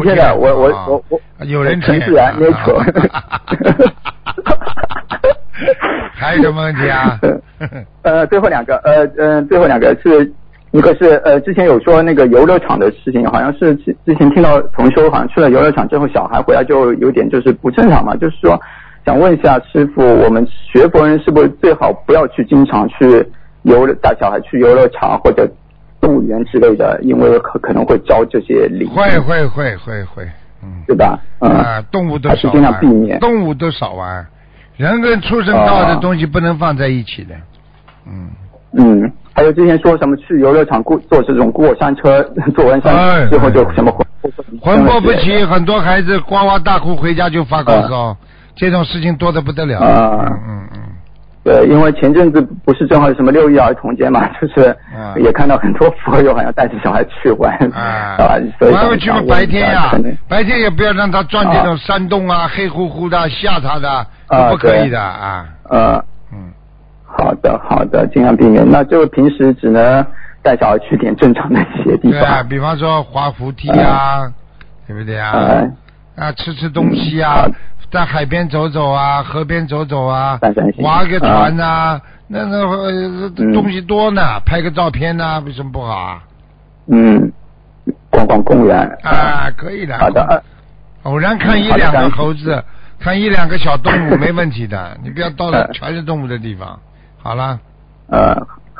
不贴的，我有人纯自然 nature。 还有什么问题啊？ 最后两个是一个是之前有说那个游乐场的事情，好像是之前听到同学好像去了游乐场之后小孩回来就有点就是不正常嘛，就是说想问一下师傅，我们学佛人是不是最好不要去经常去带小孩去游乐场或者动物园之类的，因为可能会招这些灵。 会， 对吧？ 动物都还是尽量避免， 动物都少玩，人跟畜生道的东西不能放在一起的。 还有之前说什么去游乐场坐这种过山车，坐完山之后就什么魂魄不齐，很多孩子呱呱大哭回家就发高烧，这种事情多得不得了。 对，因为前阵子不是正好什么6一儿童节嘛，就是也看到很多佛友好像带着小孩去玩所以玩去嘛，白天白天也不要让他钻这种山洞黑乎乎的吓他的，都不可以的好的，尽量避免。那就平时只能带小孩去点正常的一些地方。 对，比方说滑扶梯对不对吃东西在海边走走河边走走划个船那东西多呢，拍个照片为什么不好逛公园可以的。 好的。 偶然看一两个猴子，看一两个小动物没问题的，你不要到了全是动物的地方。好了。